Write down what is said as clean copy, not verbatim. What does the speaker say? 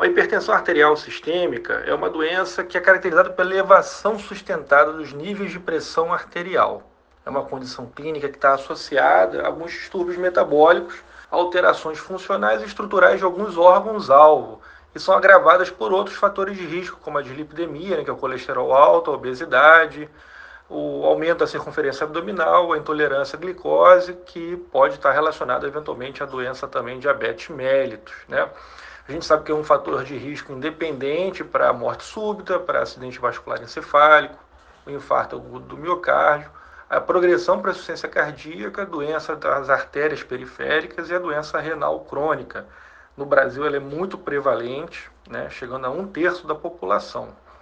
hipertensão arterial sistêmica é uma doença que é caracterizada pela elevação sustentada dos níveis de pressão arterial. É uma condição clínica que está associada a alguns distúrbios metabólicos, alterações funcionais e estruturais de alguns órgãos-alvo, e são agravadas por outros fatores de risco, como a dislipidemia, né, que é o colesterol alto, a obesidade, o aumento da circunferência abdominal, a intolerância à glicose, que pode estar relacionada eventualmente à doença também diabetes mellitus, né? A gente sabe que é um fator de risco independente para a morte súbita, para acidente vascular encefálico, o infarto agudo do miocárdio, a progressão para a insuficiência cardíaca, a doença das artérias periféricas e a doença renal crônica. No Brasil, ela é muito prevalente, né, chegando a 1/3 da população.